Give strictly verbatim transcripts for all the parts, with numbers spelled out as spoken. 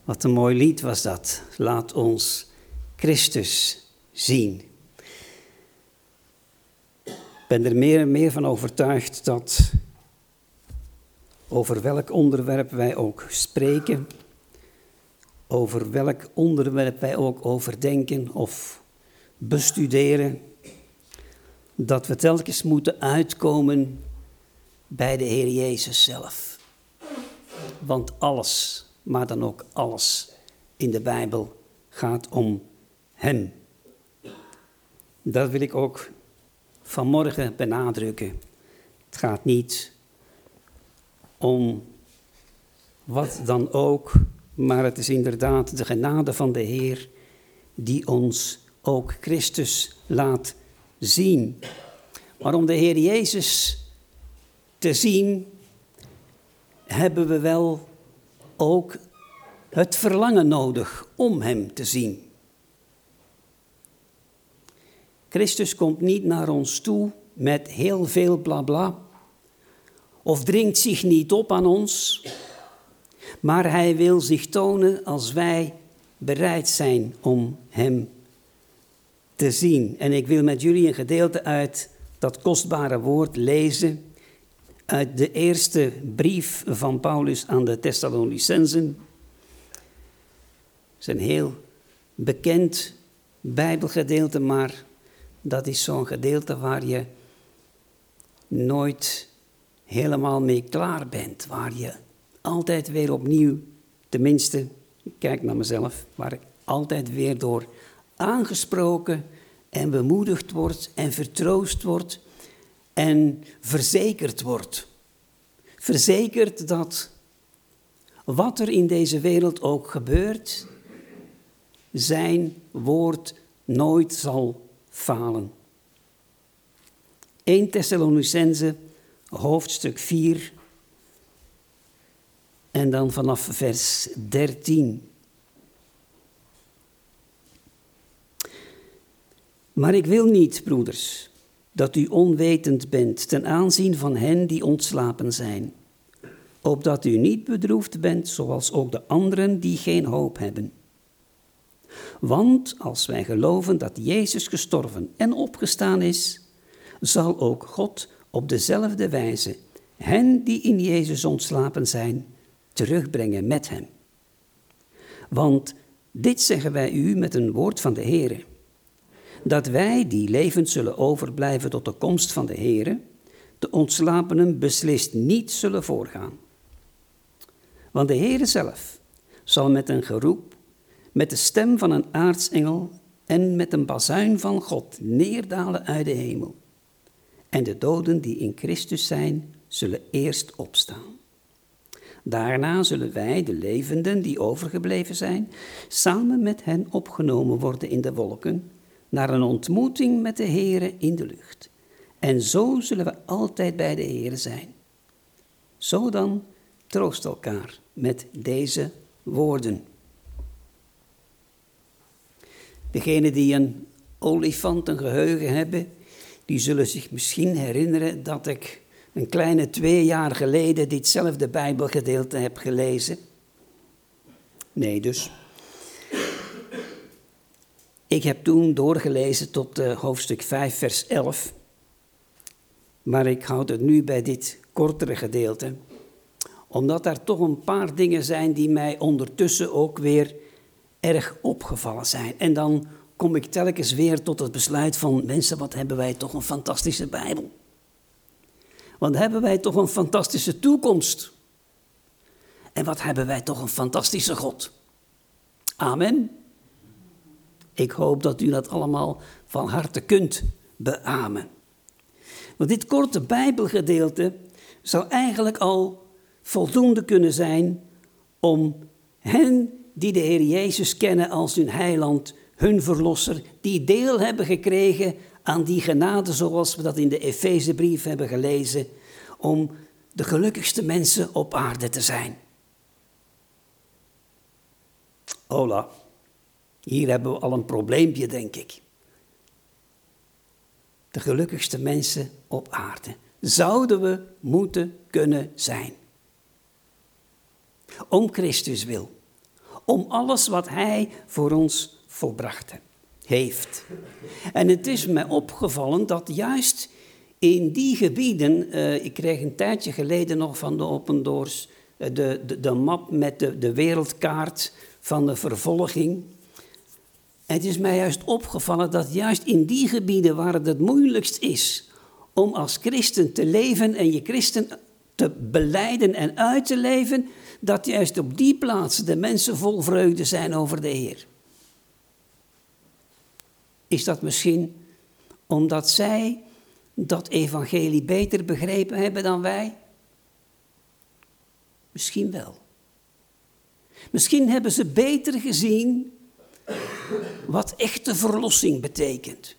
Wat een mooi lied was dat. Laat ons Christus zien. Ik ben er meer en meer van overtuigd dat over welk onderwerp wij ook spreken, over welk onderwerp wij ook overdenken of bestuderen, dat we telkens moeten uitkomen bij de Heer Jezus zelf. Want alles, maar dan ook alles in de Bijbel gaat om Hem. Dat wil ik ook vanmorgen benadrukken. Het gaat niet om wat dan ook, maar het is inderdaad de genade van de Heer die ons ook Christus laat zien. Maar om de Heer Jezus te zien, hebben we wel ook het verlangen nodig om Hem te zien. Christus komt niet naar ons toe met heel veel blabla, of dringt zich niet op aan ons, maar Hij wil zich tonen als wij bereid zijn om Hem te zien. En ik wil met jullie een gedeelte uit dat kostbare woord lezen, uit de eerste brief van Paulus aan de Thessalonicenzen. Het is een heel bekend Bijbelgedeelte, maar dat is zo'n gedeelte waar je nooit helemaal mee klaar bent. Waar je altijd weer opnieuw, tenminste, ik kijk naar mezelf, waar ik altijd weer door aangesproken en bemoedigd wordt en vertroost wordt en verzekerd wordt. Verzekerd dat wat er in deze wereld ook gebeurt, zijn woord nooit zal falen. Eerste Thessalonicenzen, hoofdstuk vier, en dan vanaf vers dertien. Maar ik wil niet, broeders, dat u onwetend bent ten aanzien van hen die ontslapen zijn, opdat u niet bedroefd bent zoals ook de anderen die geen hoop hebben. Want als wij geloven dat Jezus gestorven en opgestaan is, zal ook God op dezelfde wijze hen die in Jezus ontslapen zijn, terugbrengen met hem. Want dit zeggen wij u met een woord van de Heere, dat wij die levend zullen overblijven tot de komst van de Heere, de ontslapenen beslist niet zullen voorgaan. Want de Heere zelf zal met een geroep, met de stem van een aartsengel en met een bazuin van God neerdalen uit de hemel. En de doden die in Christus zijn, zullen eerst opstaan. Daarna zullen wij, de levenden die overgebleven zijn, samen met hen opgenomen worden in de wolken, naar een ontmoeting met de Heere in de lucht. En zo zullen we altijd bij de Heere zijn. Zo dan, troost elkaar met deze woorden. Degenen die een olifantengeheugen hebben, die zullen zich misschien herinneren dat ik een kleine twee jaar geleden ditzelfde Bijbelgedeelte heb gelezen. Nee dus. Ik heb toen doorgelezen tot uh, hoofdstuk vijf, vers elf. Maar ik houd het nu bij dit kortere gedeelte. Omdat er toch een paar dingen zijn die mij ondertussen ook weer erg opgevallen zijn. En dan kom ik telkens weer tot het besluit van, mensen, wat hebben wij toch een fantastische Bijbel. Wat hebben wij toch een fantastische toekomst. En wat hebben wij toch een fantastische God. Amen. Ik hoop dat u dat allemaal van harte kunt beamen. Want dit korte Bijbelgedeelte zou eigenlijk al voldoende kunnen zijn om hen die de Heer Jezus kennen als hun heiland, hun verlosser, die deel hebben gekregen aan die genade zoals we dat in de Efezebrief hebben gelezen, om de gelukkigste mensen op aarde te zijn. Hola, hier hebben we al een probleempje, denk ik. De gelukkigste mensen op aarde. Zouden we moeten kunnen zijn. Om Christus wil. om alles wat hij voor ons volbracht heeft. En het is mij opgevallen dat juist in die gebieden, uh, ik kreeg een tijdje geleden nog van de Open Doors uh, de, de, de map met de, de wereldkaart van de vervolging. Het is mij juist opgevallen dat juist in die gebieden waar het het moeilijkst is om als christen te leven en je christen te belijden en uit te leven, dat juist op die plaatsen de mensen vol vreugde zijn over de Heer. Is dat misschien omdat zij dat evangelie beter begrepen hebben dan wij? Misschien wel. Misschien hebben ze beter gezien wat echte verlossing betekent.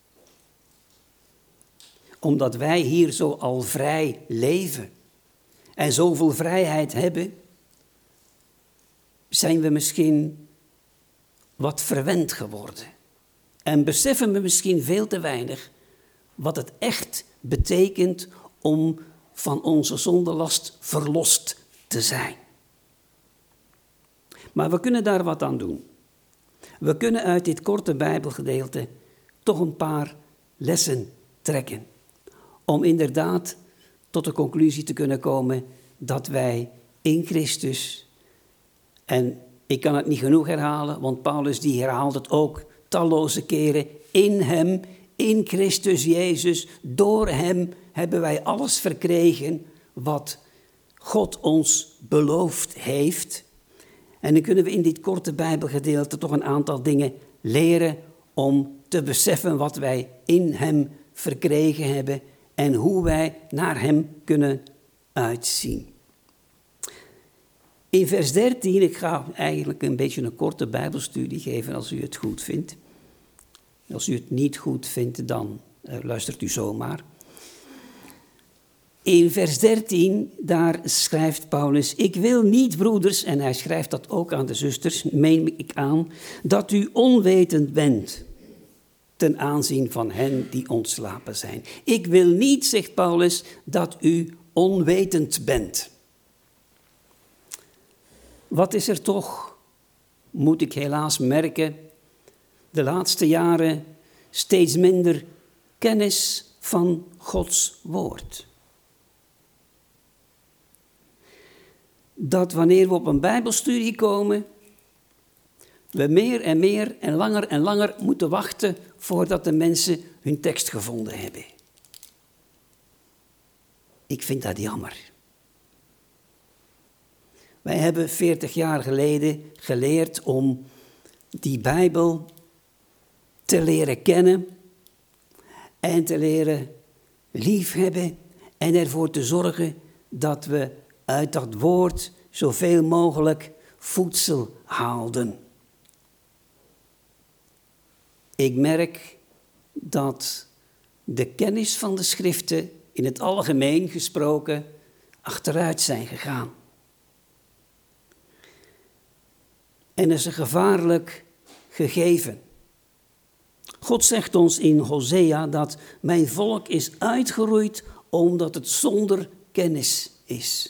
Omdat wij hier zo al vrij leven en zoveel vrijheid hebben, zijn we misschien wat verwend geworden. En beseffen we misschien veel te weinig wat het echt betekent om van onze zondelast verlost te zijn. Maar we kunnen daar wat aan doen. We kunnen uit dit korte Bijbelgedeelte toch een paar lessen trekken. Om inderdaad tot de conclusie te kunnen komen dat wij in Christus, en ik kan het niet genoeg herhalen, want Paulus die herhaalt het ook talloze keren, in hem, in Christus Jezus, door hem hebben wij alles verkregen wat God ons beloofd heeft. En dan kunnen we in dit korte Bijbelgedeelte toch een aantal dingen leren om te beseffen wat wij in hem verkregen hebben en hoe wij naar hem kunnen uitzien. In vers dertien, ik ga eigenlijk een beetje een korte Bijbelstudie geven als u het goed vindt. Als u het niet goed vindt, dan uh, luistert u zomaar. In vers dertien, daar schrijft Paulus, ik wil niet, broeders, en hij schrijft dat ook aan de zusters, meen ik aan, dat u onwetend bent ten aanzien van hen die ontslapen zijn. Ik wil niet, zegt Paulus, dat u onwetend bent. Wat is er toch, moet ik helaas merken, de laatste jaren steeds minder kennis van Gods woord. Dat wanneer we op een Bijbelstudie komen, we meer en meer en langer en langer moeten wachten voordat de mensen hun tekst gevonden hebben. Ik vind dat jammer. Wij hebben veertig jaar geleden geleerd om die Bijbel te leren kennen en te leren liefhebben en ervoor te zorgen dat we uit dat woord zoveel mogelijk voedsel haalden. Ik merk dat de kennis van de schriften in het algemeen gesproken achteruit zijn gegaan. En dat is een gevaarlijk gegeven. God zegt ons in Hosea dat mijn volk is uitgeroeid omdat het zonder kennis is.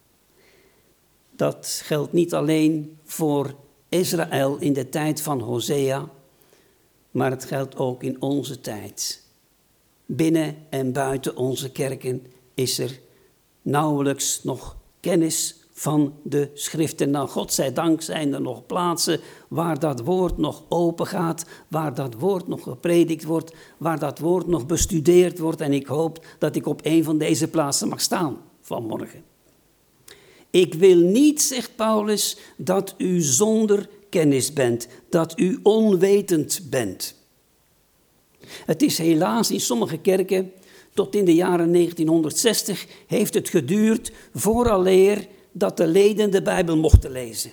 Dat geldt niet alleen voor Israël in de tijd van Hosea, maar het geldt ook in onze tijd. Binnen en buiten onze kerken is er nauwelijks nog kennis van de schriften. Nou, godzijdank zijn er nog plaatsen waar dat woord nog open gaat, waar dat woord nog gepredikt wordt, waar dat woord nog bestudeerd wordt. En ik hoop dat ik op een van deze plaatsen mag staan vanmorgen. Ik wil niet, zegt Paulus, dat u zonder kennis bent, dat u onwetend bent. Het is helaas in sommige kerken, tot in de jaren negentienhonderdzestig, heeft het geduurd vooraleer dat de leden de Bijbel mochten lezen.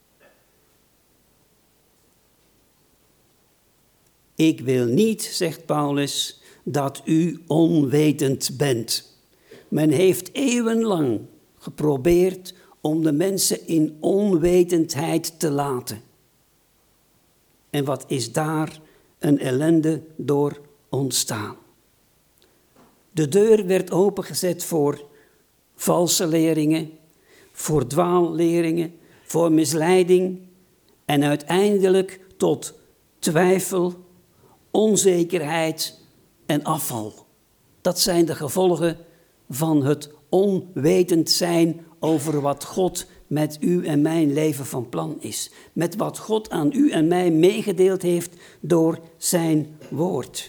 Ik wil niet, zegt Paulus, dat u onwetend bent. Men heeft eeuwenlang geprobeerd om de mensen in onwetendheid te laten. En wat is daar een ellende door ontstaan? De deur werd opengezet voor valse leringen, voor dwaalleringen, voor misleiding, en uiteindelijk tot twijfel, onzekerheid en afval. Dat zijn de gevolgen van het onwetend zijn over wat God met u en mijn leven van plan is. Met wat God aan u en mij meegedeeld heeft door zijn woord.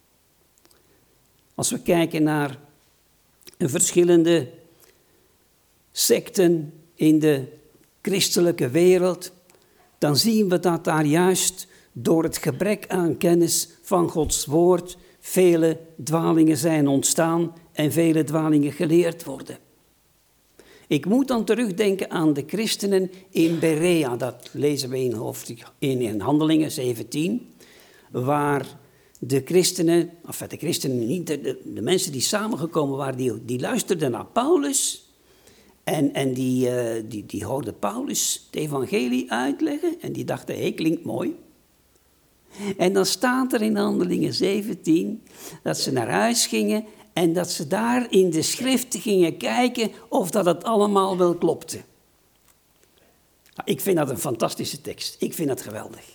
Als we kijken naar de verschillende secten in de christelijke wereld, dan zien we dat daar juist door het gebrek aan kennis van Gods woord vele dwalingen zijn ontstaan en vele dwalingen geleerd worden. Ik moet dan terugdenken aan de christenen in Berea, dat lezen we in, hoofdstuk, in, in Handelingen zeventien, waar de christenen, of de christenen niet, de, de mensen die samengekomen waren, die, die luisterden naar Paulus en, en die, uh, die, die hoorden Paulus het evangelie uitleggen en die dachten, hé, hey, klinkt mooi. En dan staat er in Handelingen zeventien dat ze naar huis gingen en dat ze daar in de schriften gingen kijken of dat het allemaal wel klopte. Ik vind dat een fantastische tekst. Ik vind het geweldig.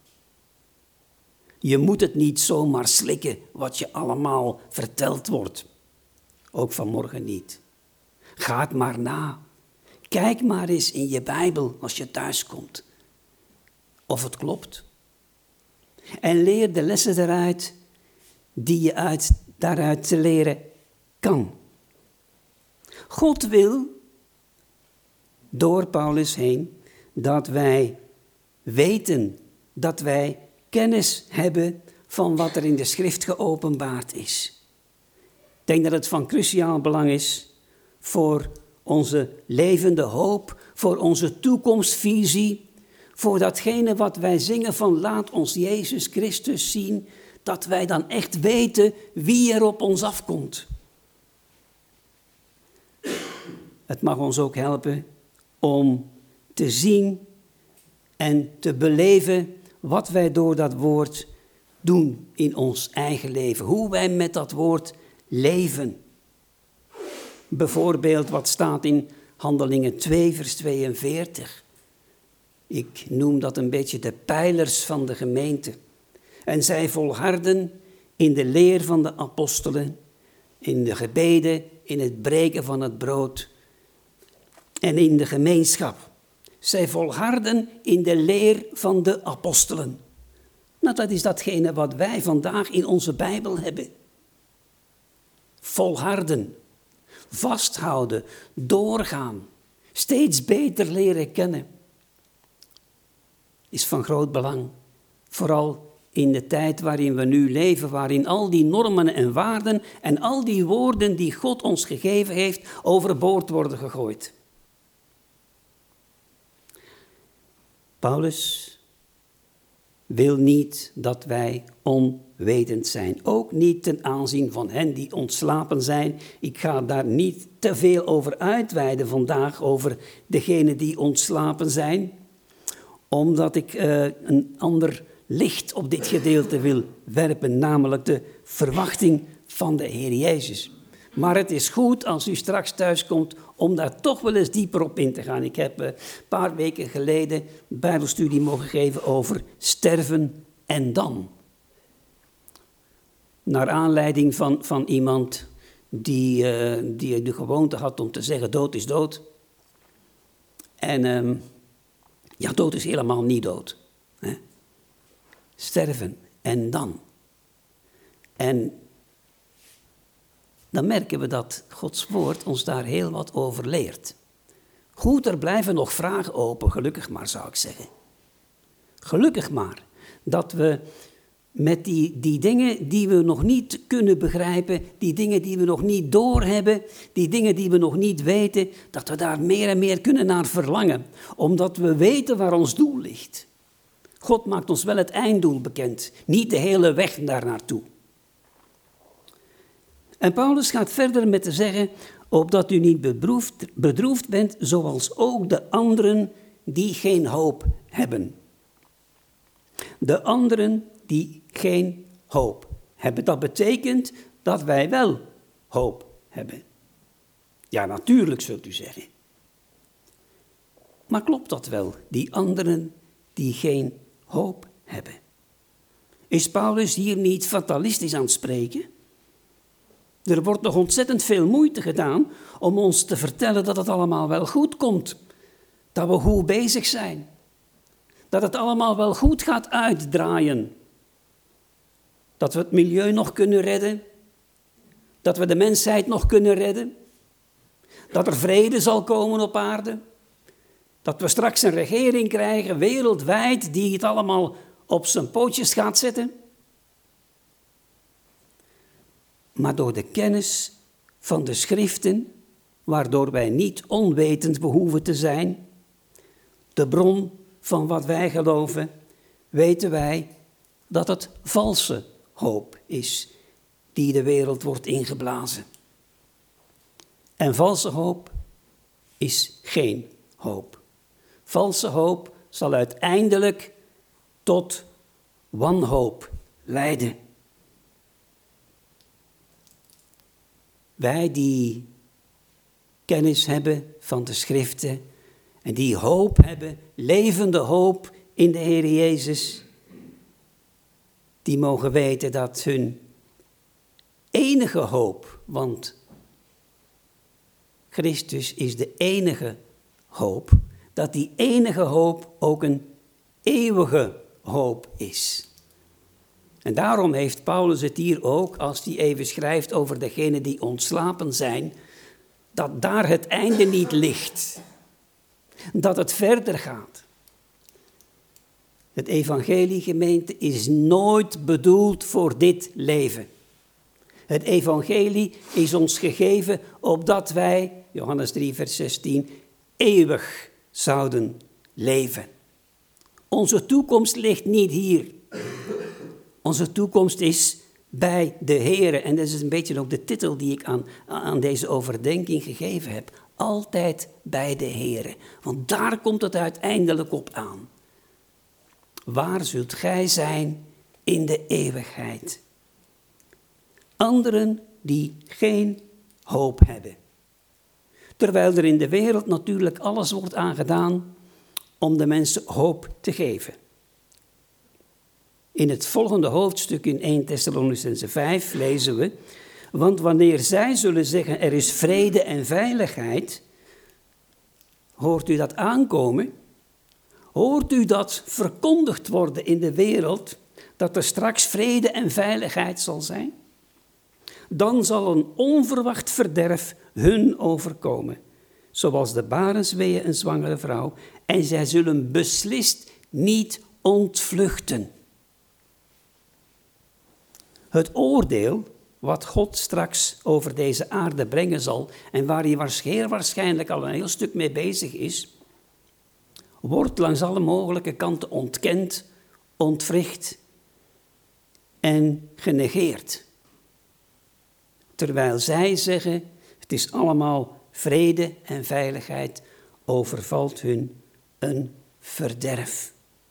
Je moet het niet zomaar slikken wat je allemaal verteld wordt. Ook vanmorgen niet. Ga het maar na. Kijk maar eens in je Bijbel als je thuis komt. Of het klopt. En leer de lessen eruit die je uit, daaruit te leren kan. God wil, door Paulus heen, dat wij weten, dat wij kennis hebben van wat er in de schrift geopenbaard is. Ik denk dat het van cruciaal belang is voor onze levende hoop, voor onze toekomstvisie, voor datgene wat wij zingen van laat ons Jezus Christus zien, dat wij dan echt weten wie er op ons afkomt. Het mag ons ook helpen om te zien en te beleven wat wij door dat woord doen in ons eigen leven. Hoe wij met dat woord leven. Bijvoorbeeld wat staat in Handelingen twee vers tweeënveertig. Ik noem dat een beetje de pijlers van de gemeente. En zij volharden in de leer van de apostelen, in de gebeden, in het breken van het brood en in de gemeenschap. Zij volharden in de leer van de apostelen. Nou, dat is datgene wat wij vandaag in onze Bijbel hebben. Volharden, vasthouden, doorgaan, steeds beter leren kennen. Is van groot belang. Vooral in de tijd waarin we nu leven, waarin al die normen en waarden en al die woorden die God ons gegeven heeft, overboord worden gegooid. Paulus wil niet dat wij onwetend zijn. Ook niet ten aanzien van hen die ontslapen zijn. Ik ga daar niet te veel over uitweiden vandaag, over degenen die ontslapen zijn. Omdat ik uh, een ander licht op dit gedeelte wil werpen, namelijk de verwachting van de Heer Jezus. Maar het is goed als u straks thuis komt om daar toch wel eens dieper op in te gaan. Ik heb een paar weken geleden Bijbelstudie mogen geven over sterven en dan. Naar aanleiding van, van iemand die, uh, die de gewoonte had om te zeggen dood is dood. En um, ja, dood is helemaal niet dood. Hè? Sterven en dan. En dan merken we dat Gods woord ons daar heel wat over leert. Goed, er blijven nog vragen open, gelukkig maar zou ik zeggen. Gelukkig maar dat we met die, die dingen die we nog niet kunnen begrijpen, die dingen die we nog niet doorhebben, die dingen die we nog niet weten, dat we daar meer en meer kunnen naar verlangen, omdat we weten waar ons doel ligt. God maakt ons wel het einddoel bekend, niet de hele weg daar naartoe. En Paulus gaat verder met te zeggen, opdat u niet bedroefd, bedroefd bent, zoals ook de anderen die geen hoop hebben. De anderen die geen hoop hebben. Dat betekent dat wij wel hoop hebben. Ja, natuurlijk zult u zeggen. Maar klopt dat wel, die anderen die geen hoop hebben. Is Paulus hier niet fatalistisch aan het spreken? Er wordt nog ontzettend veel moeite gedaan om ons te vertellen dat het allemaal wel goed komt. Dat we goed bezig zijn. Dat het allemaal wel goed gaat uitdraaien. Dat we het milieu nog kunnen redden. Dat we de mensheid nog kunnen redden. Dat er vrede zal komen op aarde. Dat we straks een regering krijgen wereldwijd die het allemaal op zijn pootjes gaat zetten. Maar door de kennis van de schriften, waardoor wij niet onwetend behoeven te zijn, de bron van wat wij geloven, weten wij dat het valse hoop is die de wereld wordt ingeblazen. En valse hoop is geen hoop. Valse hoop zal uiteindelijk tot wanhoop leiden. Wij die kennis hebben van de schriften en die hoop hebben, levende hoop in de Heer Jezus, die mogen weten dat hun enige hoop, want Christus is de enige hoop, dat die enige hoop ook een eeuwige hoop is. En daarom heeft Paulus het hier ook, als hij even schrijft over degenen die ontslapen zijn, dat daar het einde niet ligt. Dat het verder gaat. Het evangelie, gemeente, is nooit bedoeld voor dit leven. Het evangelie is ons gegeven opdat wij, Johannes drie vers zestien, eeuwig zouden leven. Onze toekomst ligt niet hier. Onze toekomst is bij de Heere. En dat is een beetje ook de titel die ik aan, aan deze overdenking gegeven heb. Altijd bij de Heere. Want daar komt het uiteindelijk op aan. Waar zult gij zijn in de eeuwigheid? Anderen die geen hoop hebben. Terwijl er in de wereld natuurlijk alles wordt aangedaan om de mensen hoop te geven. In het volgende hoofdstuk in eerste Thessalonicenzen vijf lezen we: want wanneer zij zullen zeggen er is vrede en veiligheid, hoort u dat aankomen? Hoort u dat verkondigd worden in de wereld, dat er straks vrede en veiligheid zal zijn? Dan zal een onverwacht verderf hun overkomen, zoals de barensweeën een zwangere vrouw, en zij zullen beslist niet ontvluchten. Het oordeel wat God straks over deze aarde brengen zal, en waar hij waarschijnlijk al een heel stuk mee bezig is, wordt langs alle mogelijke kanten ontkend, ontwricht en genegeerd. Terwijl zij zeggen, het is allemaal vrede en veiligheid, overvalt hun een verderf.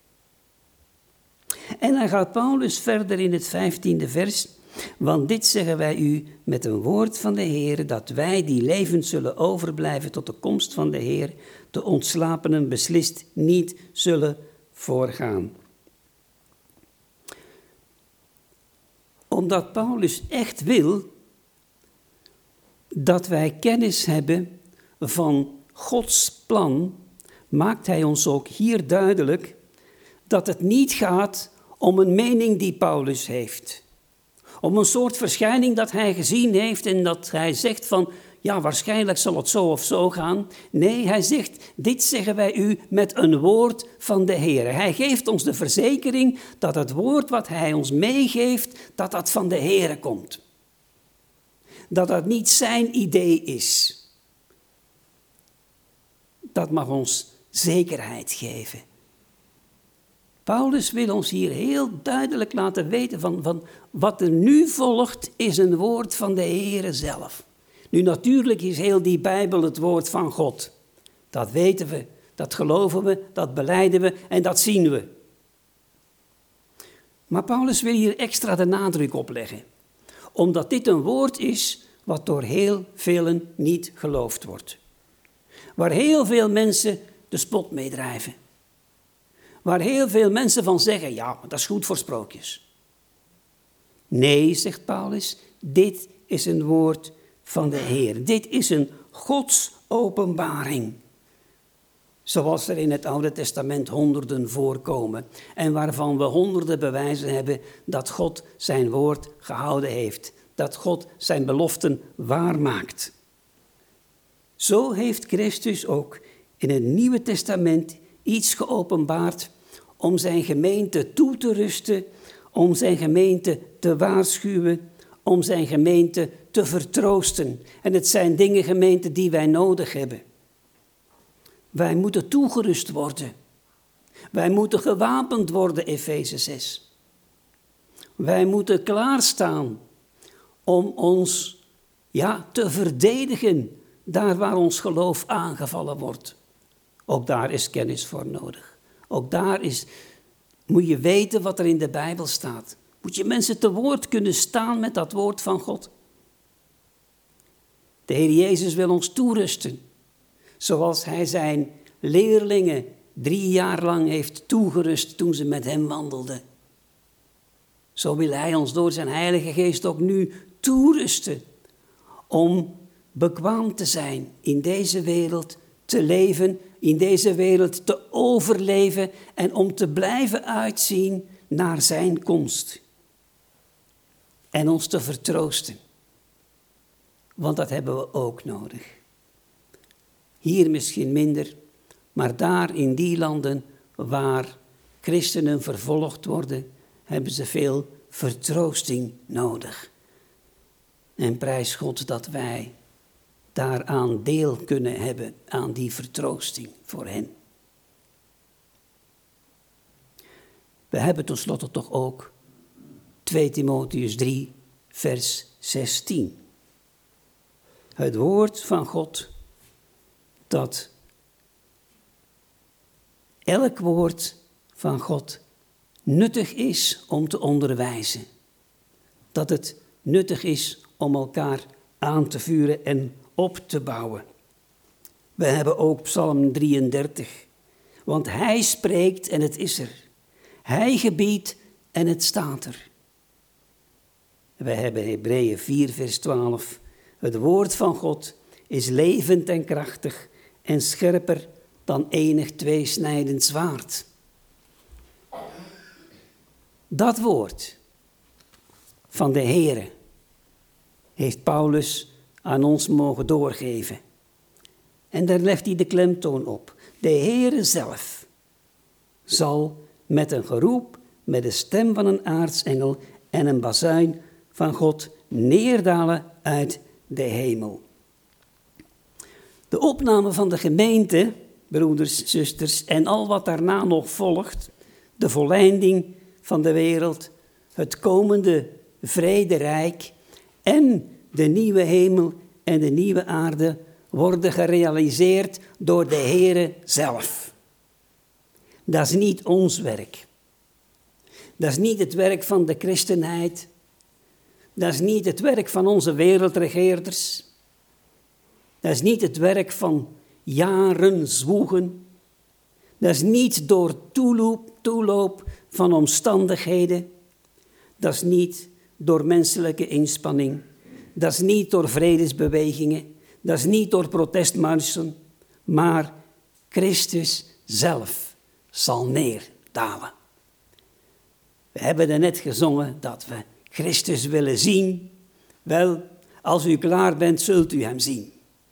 En dan gaat Paulus verder in het vijftiende vers. Want dit zeggen wij u met een woord van de Heer, dat wij die levend zullen overblijven tot de komst van de Heer, de ontslapenen beslist niet zullen voorgaan. Omdat Paulus echt wil dat wij kennis hebben van Gods plan, maakt hij ons ook hier duidelijk dat het niet gaat om een mening die Paulus heeft. Om een soort verschijning dat hij gezien heeft en dat hij zegt van, ja, waarschijnlijk zal het zo of zo gaan. Nee, hij zegt, dit zeggen wij u met een woord van de Heer. Hij geeft ons de verzekering dat het woord wat hij ons meegeeft, dat dat van de Heer komt. Dat dat niet zijn idee is. Dat mag ons zekerheid geven. Paulus wil ons hier heel duidelijk laten weten van, van wat er nu volgt is een woord van de Heere zelf. Nu natuurlijk is heel die Bijbel het woord van God. Dat weten we, dat geloven we, dat belijden we en dat zien we. Maar Paulus wil hier extra de nadruk op leggen. Omdat dit een woord is wat door heel velen niet geloofd wordt. Waar heel veel mensen de spot mee drijven. waar heel veel mensen van zeggen, ja, dat is goed voor sprookjes. Nee, zegt Paulus, dit is een woord van de Heer. Dit is een Godsopenbaring. Zoals er in het Oude Testament honderden voorkomen. En waarvan we honderden bewijzen hebben dat God zijn woord gehouden heeft. Dat God zijn beloften waarmaakt. Zo heeft Christus ook in het Nieuwe Testament iets geopenbaard om zijn gemeente toe te rusten, om zijn gemeente te waarschuwen, om zijn gemeente te vertroosten. En het zijn dingen, gemeente, die wij nodig hebben. Wij moeten toegerust worden. Wij moeten gewapend worden, Efeze zes. Wij moeten klaarstaan om ons ja, te verdedigen daar waar ons geloof aangevallen wordt. Ook daar is kennis voor nodig. Ook daar is, moet je weten wat er in de Bijbel staat. Moet je mensen te woord kunnen staan met dat woord van God. De Heer Jezus wil ons toerusten. Zoals hij zijn leerlingen drie jaar lang heeft toegerust toen ze met hem wandelden. Zo wil hij ons door zijn Heilige Geest ook nu toerusten. Om bekwaam te zijn in deze wereld, te leven, in deze wereld te overleven en om te blijven uitzien naar zijn komst. En ons te vertroosten. Want dat hebben we ook nodig. Hier misschien minder, maar daar in die landen waar christenen vervolgd worden, hebben ze veel vertroosting nodig. En prijs God dat wij daaraan deel kunnen hebben, aan die vertroosting voor hen. We hebben tenslotte toch ook twee Timotheüs drie, vers zestien. Het woord van God, dat elk woord van God nuttig is om te onderwijzen. Dat het nuttig is om elkaar aan te vuren en op te bouwen. We hebben ook Psalm drieëndertig. Want hij spreekt en het is er. Hij gebiedt en het staat er. We hebben Hebreeën vier, vers twaalf. Het woord van God is levend en krachtig en scherper dan enig tweesnijdend zwaard. Dat woord van de Heere heeft Paulus aan ons mogen doorgeven. En daar legt hij de klemtoon op. De Heere zelf zal met een geroep, met de stem van een aartsengel en een bazuin van God neerdalen uit de hemel. De opname van de gemeente, broeders, zusters, en al wat daarna nog volgt, de volleinding van de wereld, het komende vrederijk en de nieuwe hemel en de nieuwe aarde worden gerealiseerd door de Heere zelf. Dat is niet ons werk. Dat is niet het werk van de christenheid. Dat is niet het werk van onze wereldregeerders. Dat is niet het werk van jaren zwoegen. Dat is niet door toeloop, toeloop van omstandigheden. Dat is niet door menselijke inspanning. Dat is niet door vredesbewegingen. Dat is niet door protestmarsen. Maar Christus zelf zal neerdalen. We hebben er net gezongen dat we Christus willen zien. Wel, als u klaar bent, zult u hem zien.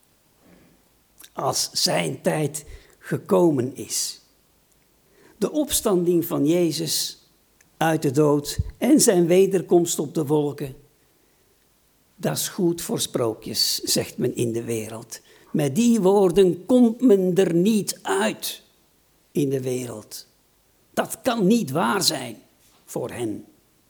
Als zijn tijd gekomen is. De opstanding van Jezus uit de dood en zijn wederkomst op de wolken. Dat is goed voor sprookjes, zegt men in de wereld. Met die woorden komt men er niet uit in de wereld. Dat kan niet waar zijn voor hen.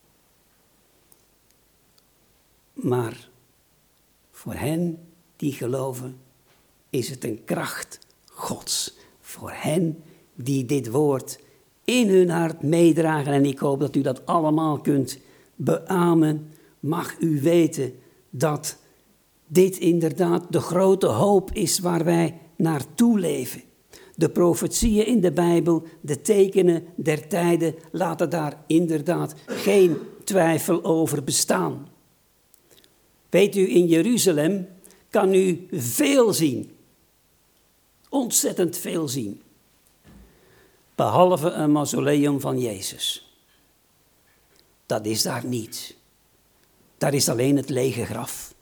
Maar voor hen die geloven is het een kracht Gods. Voor hen die dit woord in hun hart meedragen. En ik hoop dat u dat allemaal kunt beamen. Mag u weten dat dit inderdaad de grote hoop is waar wij naartoe leven. De profetieën in de Bijbel, de tekenen der tijden, laten daar inderdaad geen twijfel over bestaan. Weet u, in Jeruzalem kan u veel zien. Ontzettend veel zien. Behalve een mausoleum van Jezus. Dat is daar niet. Daar is alleen het lege graf.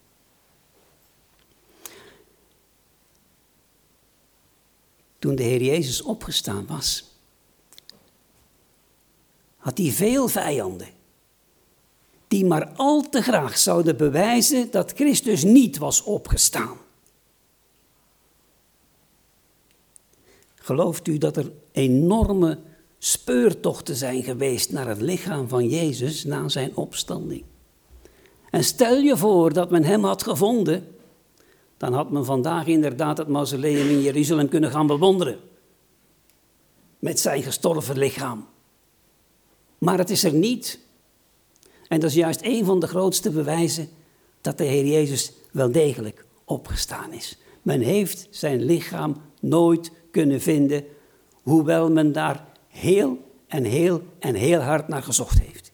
Toen de Heer Jezus opgestaan was, had hij veel vijanden, die maar al te graag zouden bewijzen dat Christus niet was opgestaan. Gelooft u dat er enorme speurtochten zijn geweest naar het lichaam van Jezus na zijn opstanding? En stel je voor dat men hem had gevonden, dan had men vandaag inderdaad het mausoleum in Jeruzalem kunnen gaan bewonderen. Met zijn gestorven lichaam. Maar het is er niet. En dat is juist een van de grootste bewijzen dat de Heer Jezus wel degelijk opgestaan is. Men heeft zijn lichaam nooit kunnen vinden, hoewel men daar heel en heel en heel hard naar gezocht heeft.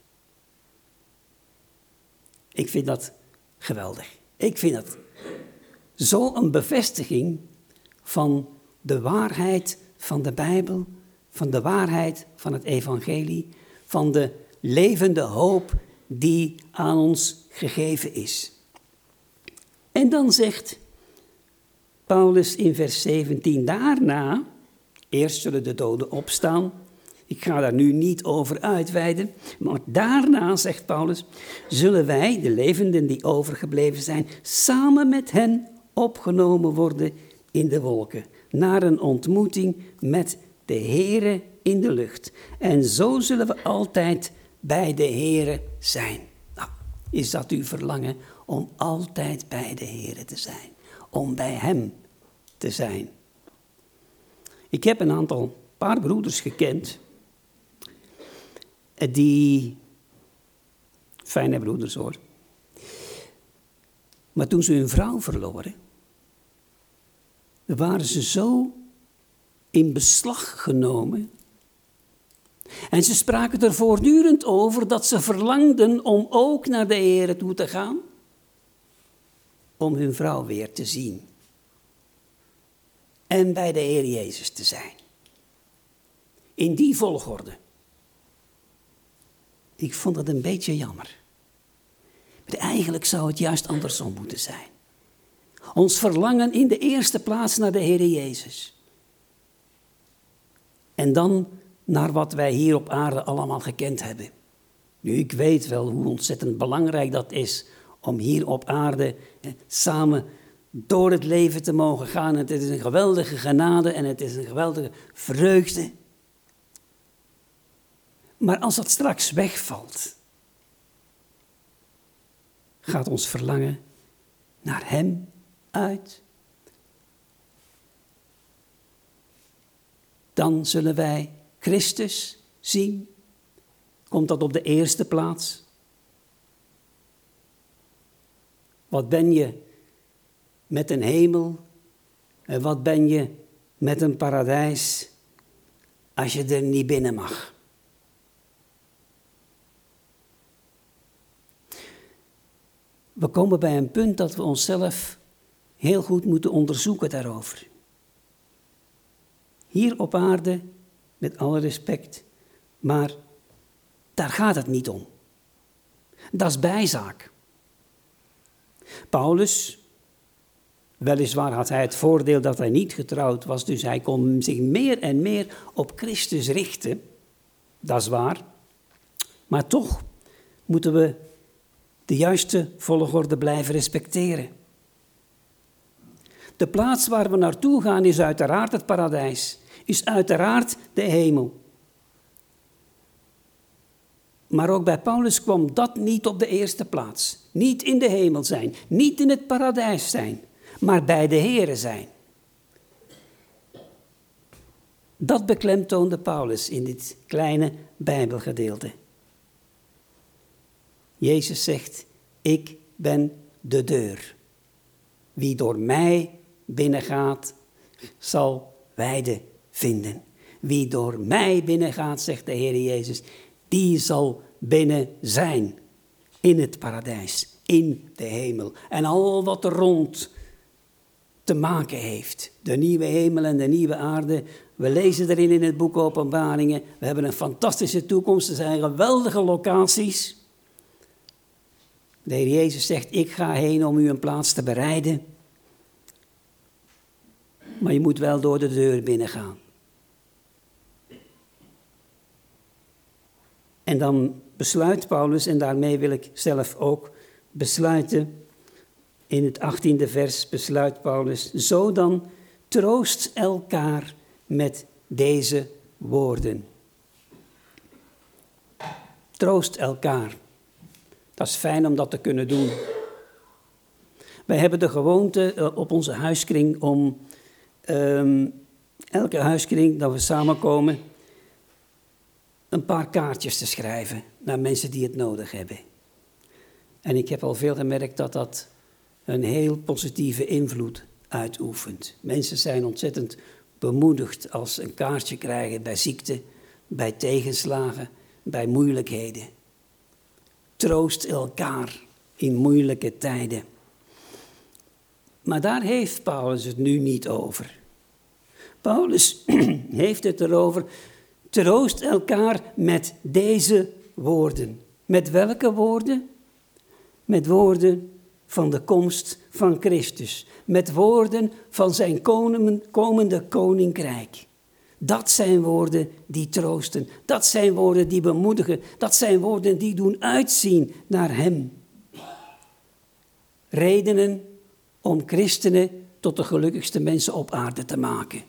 Ik vind dat geweldig. Ik vind dat zo'n bevestiging van de waarheid van de Bijbel, van de waarheid van het evangelie, van de levende hoop die aan ons gegeven is. En dan zegt Paulus in vers zeventien, daarna, eerst zullen de doden opstaan. Ik ga daar nu niet over uitweiden, maar daarna, zegt Paulus, zullen wij, de levenden die overgebleven zijn, samen met hen opgenomen worden in de wolken, naar een ontmoeting met de Heere in de lucht. En zo zullen we altijd bij de Heere zijn. Nou, is dat uw verlangen om altijd bij de Heere te zijn? Om bij Hem te zijn? Ik heb een aantal, paar broeders gekend, die, fijne broeders hoor, maar toen ze hun vrouw verloren, waren ze zo in beslag genomen. En ze spraken er voortdurend over dat ze verlangden om ook naar de Heere toe te gaan, om hun vrouw weer te zien. En bij de Heer Jezus te zijn. In die volgorde. Ik vond het een beetje jammer. Maar eigenlijk zou het juist andersom moeten zijn. Ons verlangen in de eerste plaats naar de Heer Jezus. En dan naar wat wij hier op aarde allemaal gekend hebben. Nu, ik weet wel hoe ontzettend belangrijk dat is om hier op aarde eh, samen door het leven te mogen gaan. Het is een geweldige genade en het is een geweldige vreugde. Maar als dat straks wegvalt, gaat ons verlangen naar Hem uit. Dan zullen wij Christus zien. Komt dat op de eerste plaats? Wat ben je met een hemel en wat ben je met een paradijs als je er niet binnen mag? We komen bij een punt dat we onszelf heel goed moeten onderzoeken daarover. Hier op aarde, met alle respect, maar daar gaat het niet om. Dat is bijzaak. Paulus, weliswaar had hij het voordeel dat hij niet getrouwd was, dus hij kon zich meer en meer op Christus richten. Dat is waar. Maar toch moeten we de juiste volgorde blijven respecteren. De plaats waar we naartoe gaan is uiteraard het paradijs, is uiteraard de hemel. Maar ook bij Paulus kwam dat niet op de eerste plaats. Niet in de hemel zijn, niet in het paradijs zijn, maar bij de Heere zijn. Dat beklemtoonde Paulus in dit kleine Bijbelgedeelte. Jezus zegt, ik ben de deur. Wie door mij binnengaat, zal weide vinden. Wie door mij binnengaat, zegt de Heer Jezus, die zal binnen zijn in het paradijs, in de hemel. En al wat er rond te maken heeft. De nieuwe hemel en de nieuwe aarde. We lezen erin in het boek Openbaringen. We hebben een fantastische toekomst. Er zijn geweldige locaties. De Heer Jezus zegt, ik ga heen om u een plaats te bereiden. Maar je moet wel door de deur binnen gaan. En dan besluit Paulus, en daarmee wil ik zelf ook besluiten. In het achttiende vers besluit Paulus, zo dan troost elkaar met deze woorden. Troost elkaar. Dat is fijn om dat te kunnen doen. Wij hebben de gewoonte op onze huiskring om um, elke huiskring dat we samenkomen een paar kaartjes te schrijven naar mensen die het nodig hebben. En ik heb al veel gemerkt dat dat een heel positieve invloed uitoefent. Mensen zijn ontzettend bemoedigd als ze een kaartje krijgen bij ziekte, bij tegenslagen, bij moeilijkheden. Troost elkaar in moeilijke tijden. Maar daar heeft Paulus het nu niet over. Paulus heeft het erover, troost elkaar met deze woorden. Met welke woorden? Met woorden van de komst van Christus. Met woorden van zijn komende koninkrijk. Dat zijn woorden die troosten. Dat zijn woorden die bemoedigen. Dat zijn woorden die doen uitzien naar hem. Redenen om christenen tot de gelukkigste mensen op aarde te maken.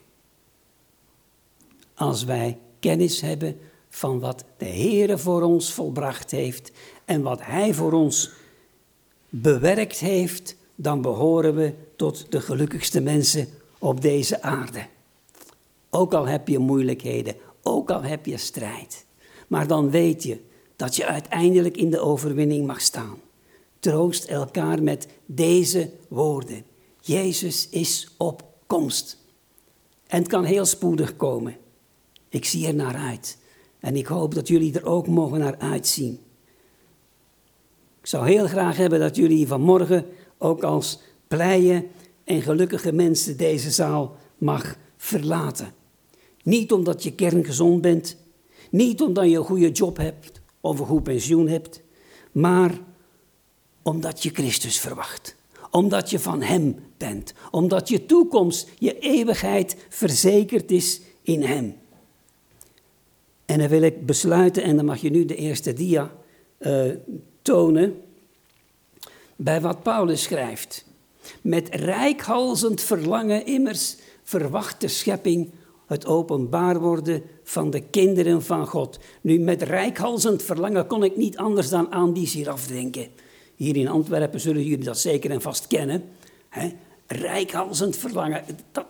Als wij kennis hebben van wat de Heere voor ons volbracht heeft en wat Hij voor ons bewerkt heeft, dan behoren we tot de gelukkigste mensen op deze aarde. Ook al heb je moeilijkheden, ook al heb je strijd. Maar dan weet je dat je uiteindelijk in de overwinning mag staan. Troost elkaar met deze woorden. Jezus is op komst. En het kan heel spoedig komen. Ik zie er naar uit. En ik hoop dat jullie er ook mogen naar uitzien. Ik zou heel graag hebben dat jullie vanmorgen ook als blije en gelukkige mensen deze zaal mag verlaten. Niet omdat je kerngezond bent, niet omdat je een goede job hebt of een goed pensioen hebt, maar omdat je Christus verwacht. Omdat je van Hem bent. Omdat je toekomst, je eeuwigheid verzekerd is in Hem. En dan wil ik besluiten, en dan mag je nu de eerste dia uh, tonen, bij wat Paulus schrijft. Met reikhalzend verlangen immers verwacht de schepping het openbaar worden van de kinderen van God. Nu, met reikhalzend verlangen kon ik niet anders dan aan die Siraf denken. Hier in Antwerpen zullen jullie dat zeker en vast kennen. He? Reikhalzend verlangen, dat...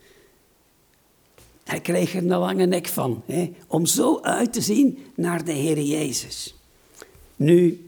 Hij kreeg er een lange nek van, hè, om zo uit te zien naar de Heer Jezus. Nu,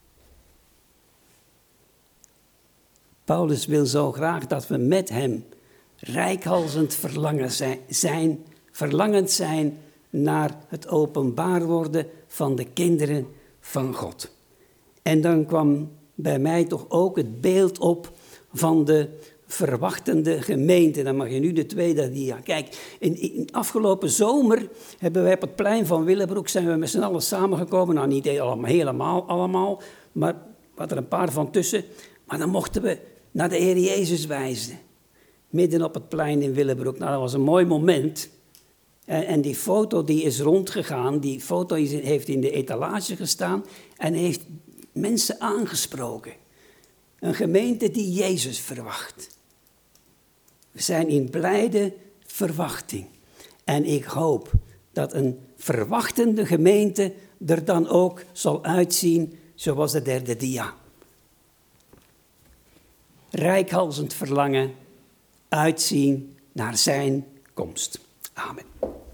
Paulus wil zo graag dat we met hem reikhalzend verlangen zijn, zijn, verlangend zijn naar het openbaar worden van de kinderen van God. En dan kwam bij mij toch ook het beeld op van de verwachtende gemeente. Dan mag je nu de tweede dia. Kijk, in, in afgelopen zomer hebben wij op het plein van Willebroek zijn we met z'n allen samengekomen. Nou, niet helemaal, helemaal allemaal, maar we hadden er een paar van tussen. Maar dan mochten we naar de Heer Jezus wijzen. Midden op het plein in Willebroek. Nou, dat was een mooi moment. En, en die foto die is rondgegaan. Die foto is, heeft in de etalage gestaan en heeft mensen aangesproken. Een gemeente die Jezus verwacht. We zijn in blijde verwachting. En ik hoop dat een verwachtende gemeente er dan ook zal uitzien zoals de derde dia. Reikhalzend verlangen, uitzien naar zijn komst. Amen.